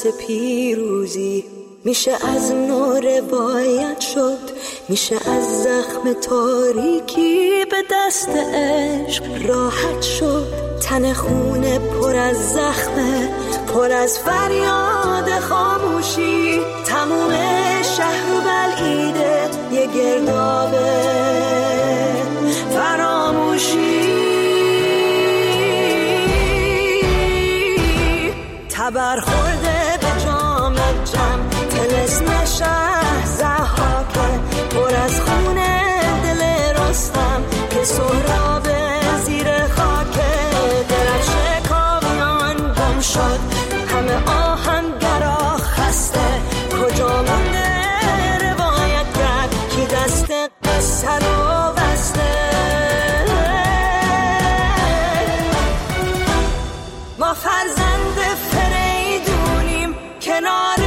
واسه پیروزی. میشه از نو روایت شد، میشه از زخم تاریکی به دست عشق راحت شد. تن خونه پر از زخمه، پر از فریاد خاموشی. تموم شهر و بلعیده یه گردابه فراموشی. تبر خورده به جام جم، طلسم شهر ضحاکه، پر از خونه دل رستم که سهراب زیر خاکه. درفش کاویان گم شد، همه آهنگرا خسته. کجا مونده روایت کرد کی دست قصه رو بسته؟ ما فرزند فریدونیم کنار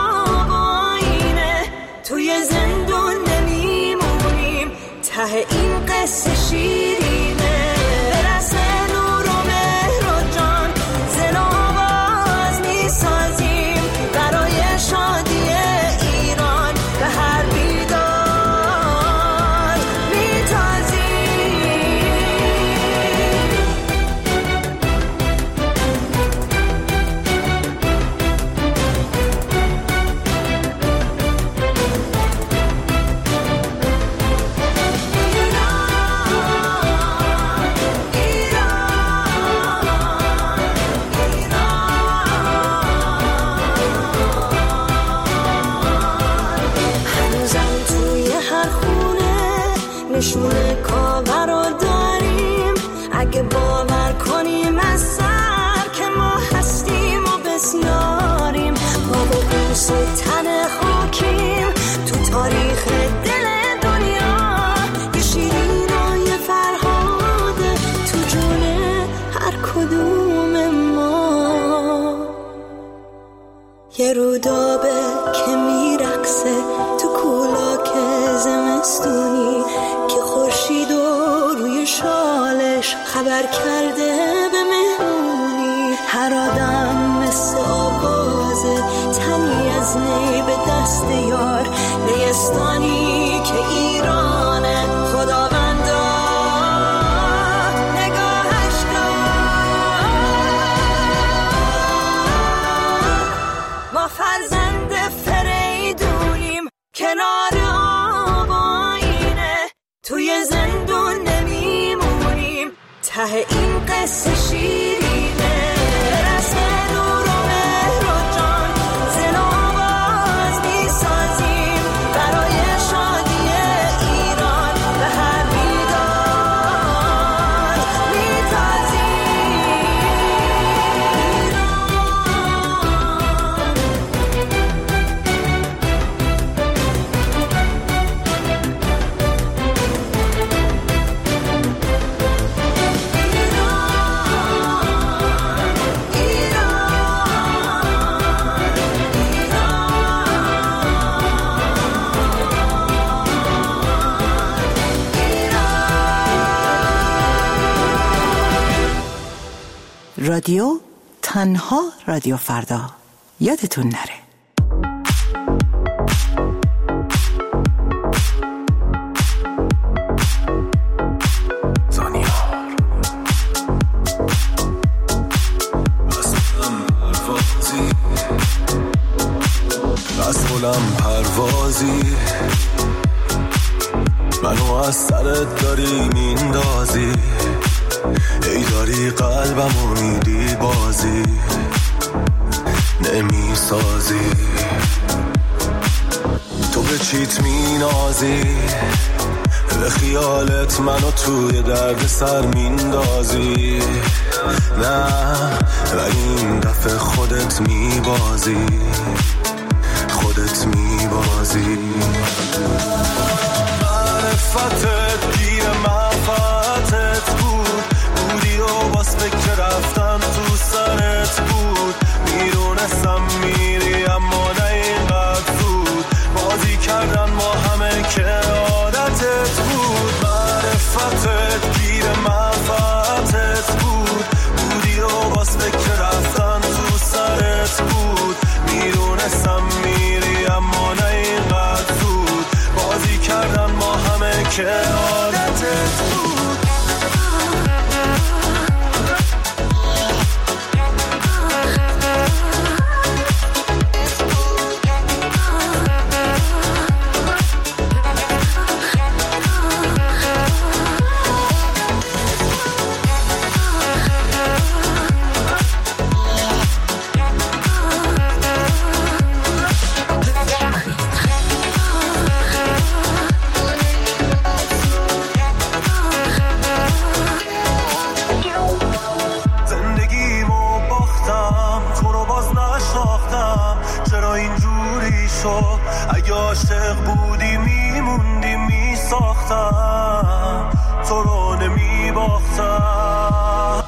آینه، توی زندون نمیمونیم ته این قصه شیرینه. برسه نور و مهر و جان زن آواز میسازیم برای شادی ایران، به هر بیدار میتازیم. نشونه کاور رو داریم، اگه باور کنیم از سر که ما هستیم و بسیاریم. ما با بوس تن خاکیم تو تاریخ دل دنیا. یه شیرین و یه فرهاده تو جون هر کدوم ما. یه رودابه که میرقصه تو کولاک زمستونی، که خورشید و روی شالش خبر کرده به مهمونی. هر آدم مثل آوازه، تنی از نی به دست یار. نیستانی که ایرانه خداوندا نگاهش دار. ما فرزند فریدونیم کنار توی زندون نمیمونیم ته این قصه شیرینه. برسه نور و مهر و جان زن آواز میسازیم برای شادی ایران، به هر بیدار میتازیم. رادیو تنها رادیو فردا، یادتون نره. مسئولم پروازی، منو از سرت داری میندازی. ای داری قلبمو میدی بازی نمیسازی. تو به چیت مینازی، به خیالت منو توی درد سر میندازی. نه ولی این دفعه خودت میبازی، خودت میبازی. معرفتت گیر منفعتت بود، بودی و باز فکر رفتن تو سرت بود. میدونستم میری اما نه اینقدر زود، بازی کردن ما همه که عادتت بود. معرفتت گیر منفعتت بود، بودی و باز فکر رفتن تو سرت بود. عادتت بود. اگه عاشق بودی میموندی میساختم تو رو نمیباختم.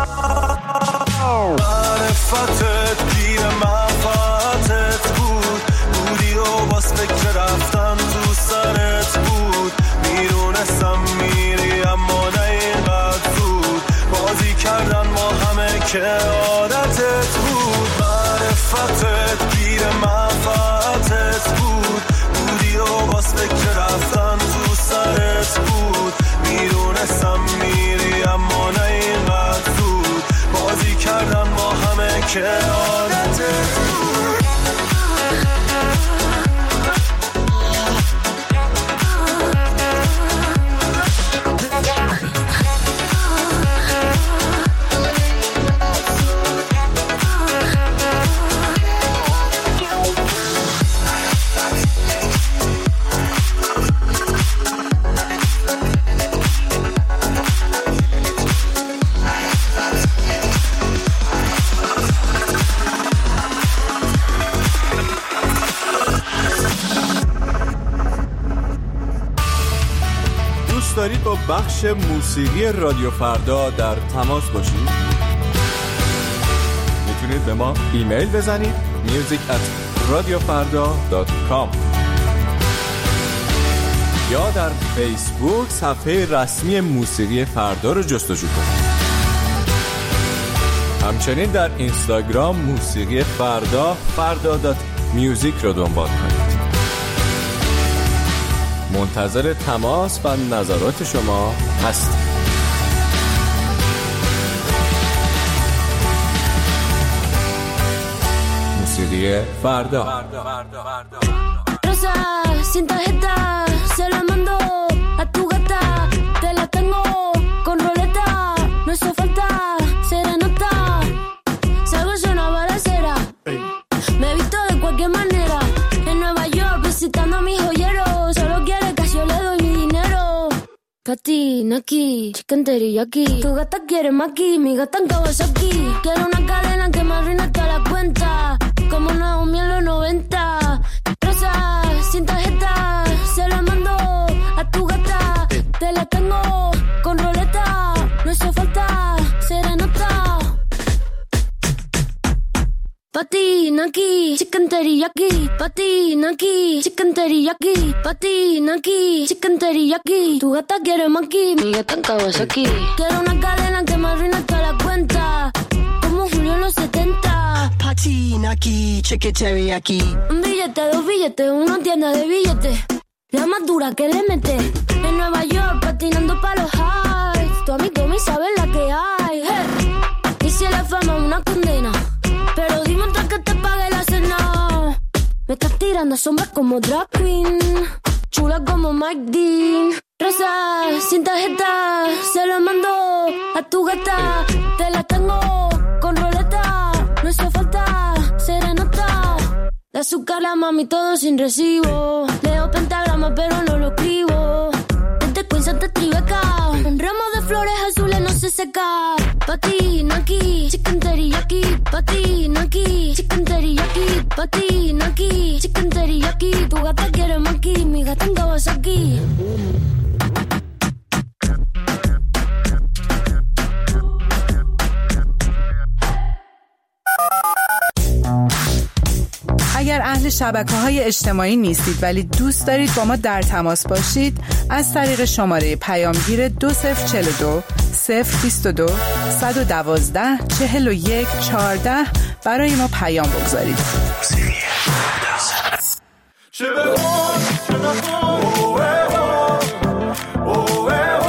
معرفتت گیر منفعتت بود، بودی و باز فکر رفتن تو سرت بود. میدونستم میری اما نه اینقدر زود، بازی کردن ما همه که عادتت بود. معرفتت گیر منفعتت بود، بودی و باز فکر رفتن تو سرت بود. میدونستم میری اما نه اینقدر زود، بازی کردن ما همه که عادتت بود. دارید با بخش موسیقی رادیو فردا در تماس باشید؟ میتونید به ما ایمیل بزنید music@radiofarda.com یا در فیسبوک صفحه رسمی موسیقی فردا رو جستجو کنید. همچنین در اینستاگرام موسیقی فردا.music رو دنبال کنید. منتظر تماس و نظرات شما هستیم. موسیقی فردا. Rosa, sin tarjeta, se la mando a tu gata. Te la tengo con roleta, no hizo falta serenata. Salgo yo una balacera, me he visto de cualquier manera. En Nueva York visitando a mis joyeros. Solo quiere que yo le doy mi dinero. Patina aquí, chicken teriyaki. Tu gata quiere maki, mi gata en Kawasaki. Quiero una cadena que me arruine toda la cuenta, como Naomi en los 90. Rosa, sin tarjeta, se la mando a tu gata. Te la tengo con roleta, no hizo falta serenata. Patina aquí, chicken teriyaki. Patina aquí, chicken teriyaki. Patina aquí, chicken teriyaki. Tu gata quiere maki, mi gata en Kawasaki. Quiero una cadena que me arruine toda la cuenta, como Julio en los 70. Patina aquí, chicken teriyaki. Un billete, dos billetes, una tienda de billetes. La más dura que le mete. En Nueva York patinando pa' los highs. Tu amigo me sabe la que hay. Hey. Y si la fama una condena, pero dime antes que te pague la cena. Me estás tirando sombras como drag queen, chula como Mike Dean. Rosa, sin tarjeta, se lo mando a tu gata. Te la tengo con roleta, no hizo falta serenata. De azúcar la mami todo sin recibo. Leo pentagrama pero no lo escribo. Desde Queens hasta Tribeca, un ramo de flores azules no se seca. Patina aquí, chicken teriyaki. Patina aquí, chicken teriyaki. Patina aquí, chicken teriyaki. Tu gata quiere maki, mi gata en Kawasaki. اگر اهل شبکه‌های اجتماعی نیستید ولی دوست دارید با ما در تماس باشید، از طریق شماره پیامگیر 2042 022 112 41 14 برای ما پیام بگذارید. چه بخون چه نخون اوه اوه اوه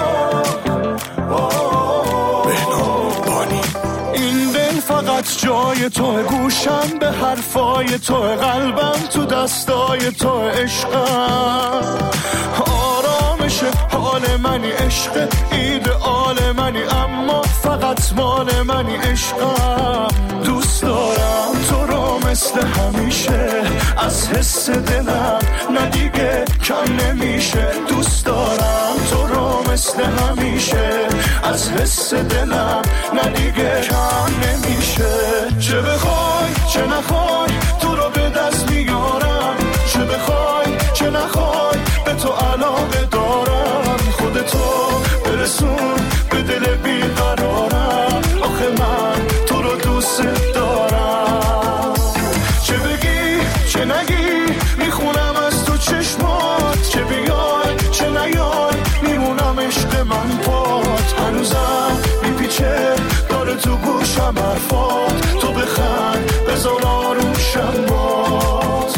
جای تو، گوشم به حرفای تو، قلبم تو دستای تو، عشقم آرامش حال منی، عشق ایدئال منی، اما فقط مال منی، عشقم دوست دارم تو رو مثل همیشه، از حس دلم نه دیگه کم نمیشه، دوست دارم تو رو مثل همیشه، از حس دلم نه دیگه کم نمیشه، چه بخوای چه نخوای تو رو به دست میارم، چه بخوای چه نخوای به تو علاقه دارم، خودتو برسون به دل بیقرارم، آخه من تو رو دوست دارم، چه بگی چه نگی میخونم از تو چشمات، چه بیای چه نیای میمونم عشق من پات، هنوزم میپیچه داره تو گوشم حرفات، تو بخند بذار آروشم باز.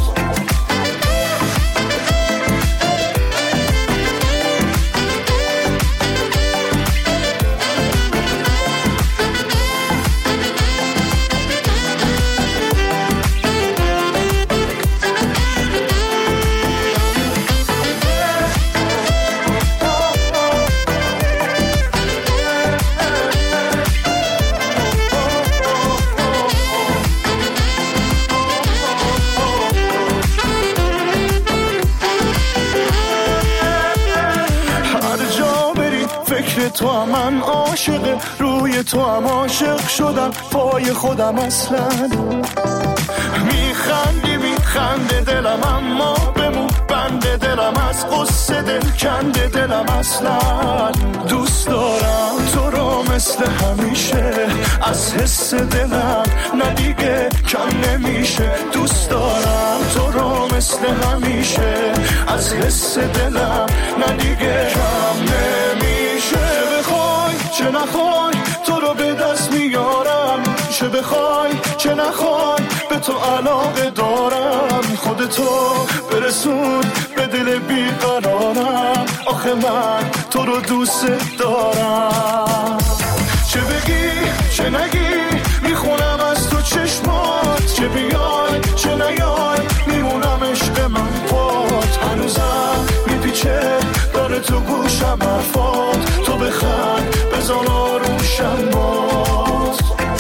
تو هم من عاشق، روی تو هم عاشق شدم، پای خودم اصلا میخنده دلم، اما بمون بنده دلم، از قصه دل کنده دلم، اصلا دوست دارم تو رو مثل همیشه، از حس دلم نه دیگه کم نمیشه، دوست دارم تو رو مثل همیشه، از حس دلم نه دیگه کم نمیشه، چه بخوای چه نخوای تو رو به دست میارم، چه بخوای چه نخوای به تو علاقه دارم، خودتو برسون به دل بیقرارم، آخه من تو رو دوست دارم، چه بگی چه نگی میخونم از تو چشمات، چه بیای چه نیای میمونم عشق من پات، هنوزم میپیچه داره تو گوشم حرفات، تو بخند بذار آروشم باز.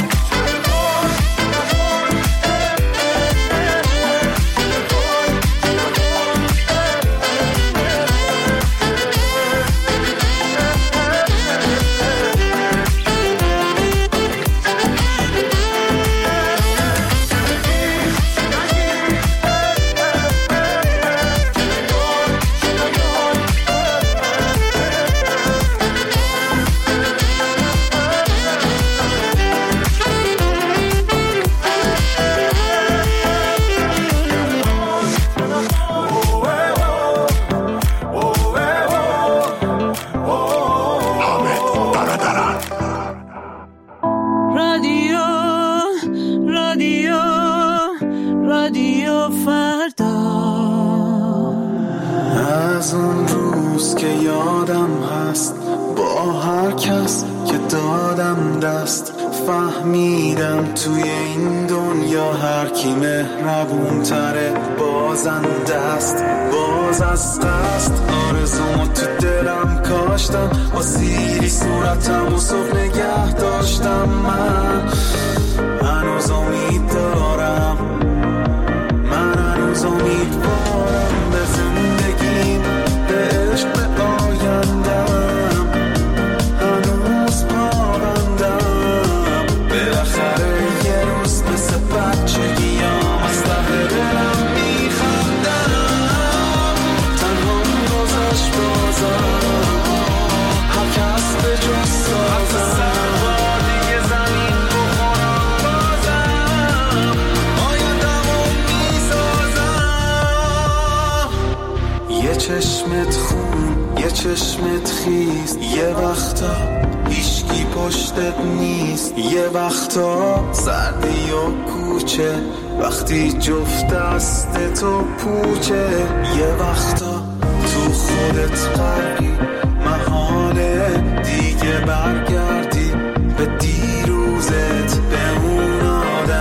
از اون روز که یادم هست با هر کس که دادم دست، فهمیدم توی این دنیا هر کی مهربون تره بازنده است، باز از قصد آرزومو تو دلم کاشتم، با سیری صورتم و صبح نگه داشتم، من هنوز امید دارم، من هنوز امیدوارم به زندگیم، به عشق، به آیندم، هنوز پابندم، بالاخره یه روز مثل بچگیام از ته دلم میخندم، تنها گذشت بازم، هر کس به جز سازم، دیگه زمین بخورم بازم، آیندمو میسازم، یه چشمت خون یه چشمت خیز، یه وقتا هیچکی پشتت نیست، یه وقتا سردی و کوچه وقتی جفت دست تو پوچه، یه وقتا تو خودت غرقی، محاله دیگه برگردی به دیروزت، به اون آدم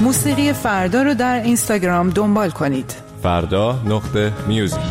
موسیقی فردا رو در اینستاگرام دنبال کنید. فردا.music.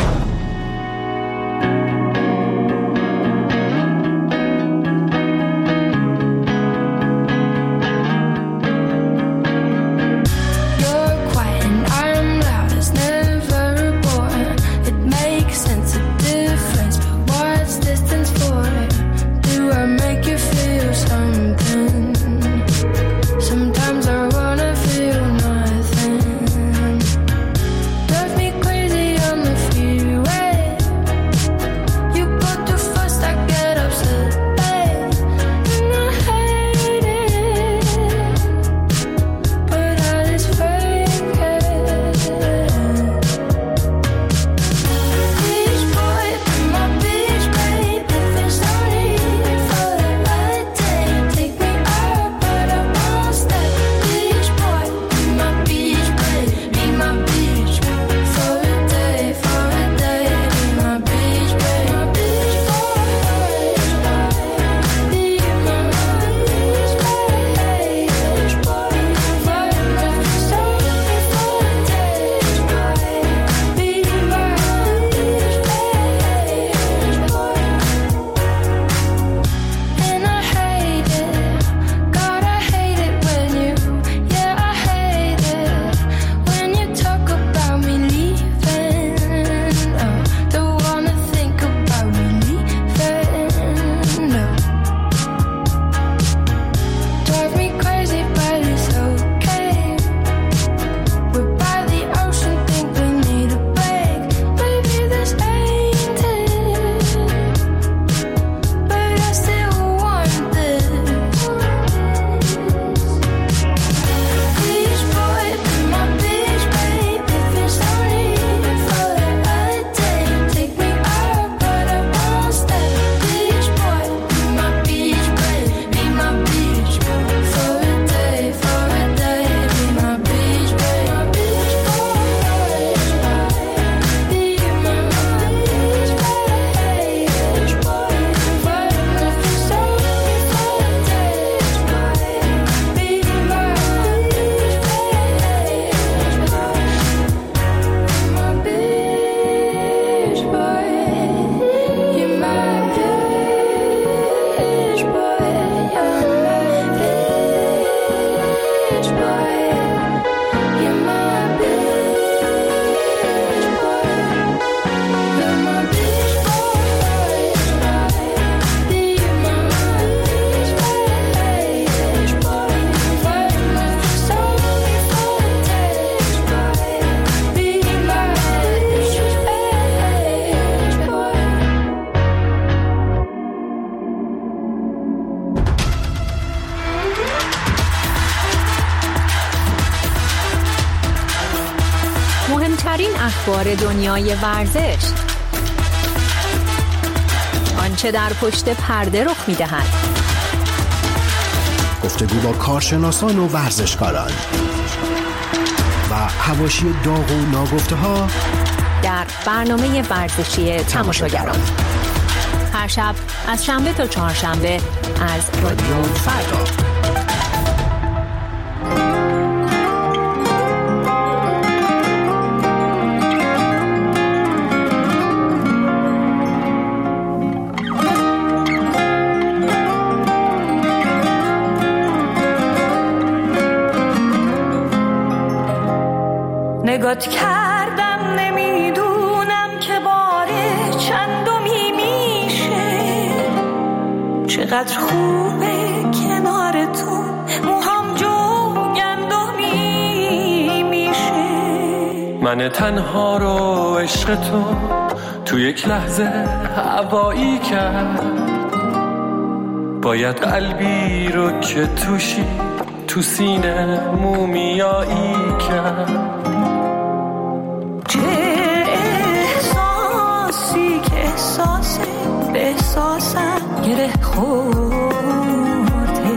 مهمترین اخبار دنیای ورزش، آنچه در پشت پرده رخ می‌دهد، گفتگو با کارشناسان و ورزشکاران و حواشی داغ و ناگفته‌ها در برنامه ورزشی تماشاگران، هر شب از شنبه تا چهارشنبه از رادیو فردا. نگات کردم نمیدونم که باره چندمی میشه، چقدر خوبه کنار تو موهام جوگندمی میشه. من تنها رو عشق تو یک لحظه هوایی کرد، باید قلبی رو که توشی تو سینه مومیایی کرد. به احساسم گره خورده،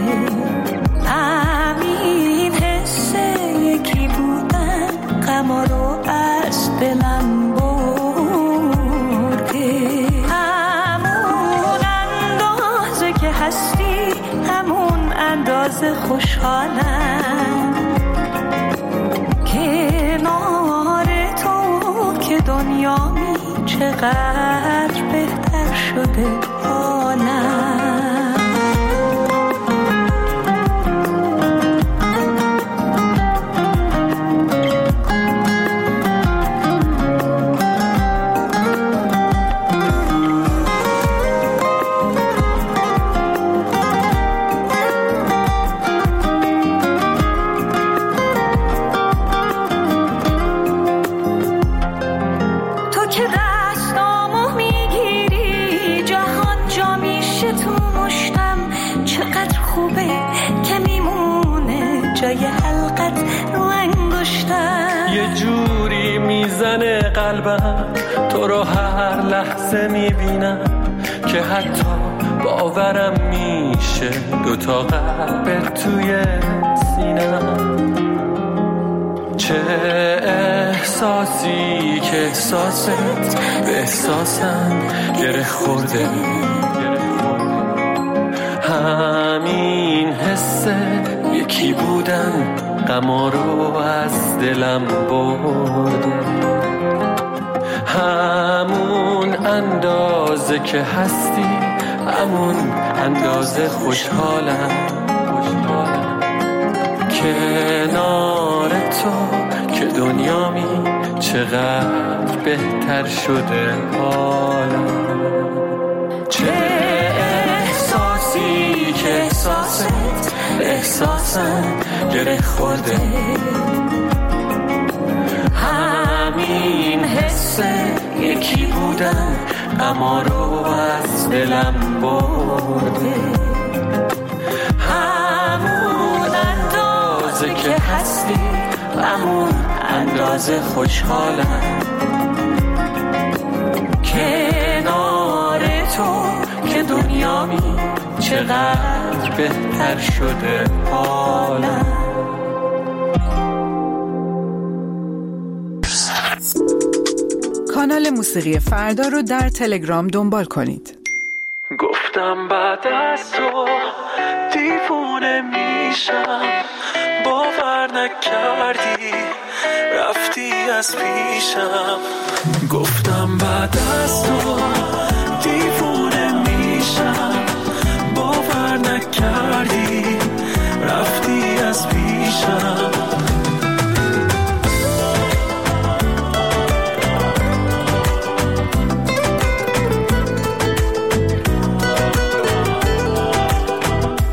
همین حسه یکی بودن غما رو از دلم برده. همون اندازه که هستی همون اندازه خوشحالم، چقدر بهتر شده حالم. یه جوری میزنه قلبم تو رو هر لحظه میبینم که حتی باورم میشه دوتا قلب توی سینم. چه احساسی که احساست به احساسم گره خورده، همین حسه یکی بودن غما رو از دلم برده، همون اندازه که هستی همون اندازه خوشحالم کنار تو که دنیامی چقدر بهتر شده حالم. چه احساسی که احساست احساسم گره خورده، همین حسه یکی بودن غما رو از دلم برده، همون اندازه که هستی همون اندازه خوشحالم کنار تو که دنیامی چقدر بهتر شده حالم. کانال موسیقی فردا رو در تلگرام دنبال کنید. گفتم بعد از تو دیوونه میشم، باور نکردی رفتی از پیشم. گفتم بعد از تو